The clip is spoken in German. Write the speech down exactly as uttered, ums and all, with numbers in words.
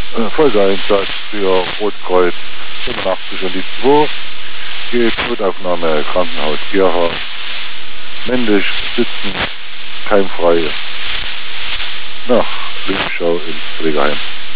Äh, Folgeeinsatz für Rotkreuz fünfundachtzig und die zwei. Geht Notaufnahme Krankenhaus Gera. Männlich sitzen, keimfrei. Nach Lebensschau ins Pflegeheim.